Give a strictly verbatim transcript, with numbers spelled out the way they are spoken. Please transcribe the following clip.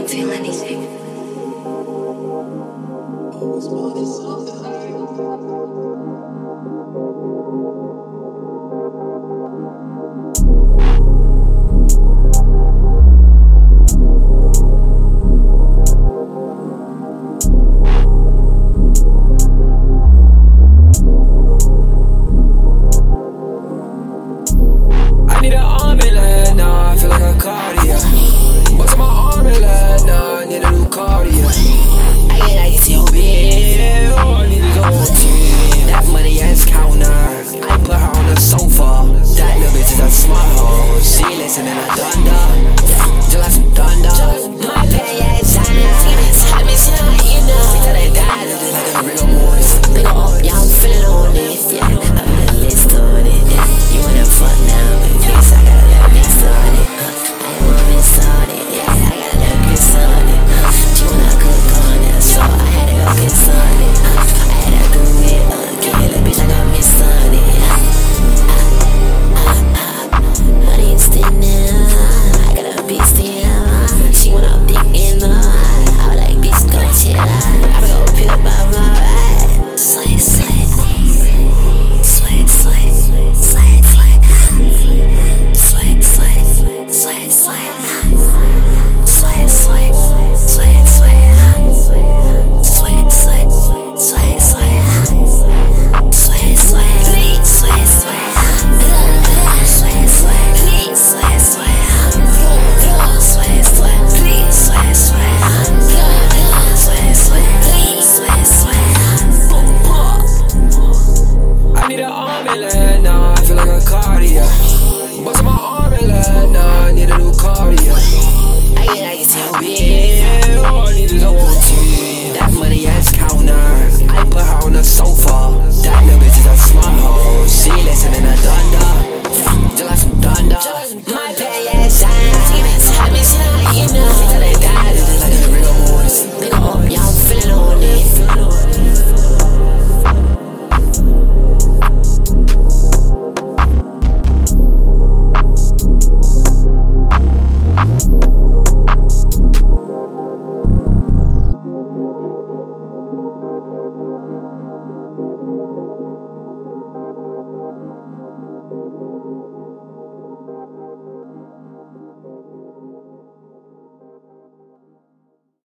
feel anything. I need an arm and leg, nah, I feel like a cardiac. What's in my arm and leg, nah, I need a new cardiac. I get like T O B. Yeah, oh, I need a double team. That money ass counter. I put her on the sofa. That little bitch is a smart hoe. She listening to thunder. Just like some thunder. My petty ass time. Tell me something, you know. Till they die, just like a rigor mortis. They go up, yeah, I'm feeling on it. Yeah, I'm the list on it. Yeah, you wanna fuck now, but please, I gotta let me on it. I want me on it. Yeah, I gotta let me on it. She wanna cook on it, so I had to go get on it. I had to do it again, that bitch, I got me on it. Honey, it's thin now. I got a beast still. She wanna dig in the I was like, bitch, go chill. I go pick up my ride. Slay, slay. Slay, slay. Slay, slay. Slay, slay. Slay, slay. Slay, slay. Slay, slay. Slay, slay. Slay, slay. Slay, slay. Slay, slay. Slay, slay. Please, slay, slay. Slay, slay. Please, slay, slay. Slay, slay. Please, slay, slay. I need an arm and leg, nah, I feel like a cardiac. What's in my arm and leg, nah, I need a new cardiac.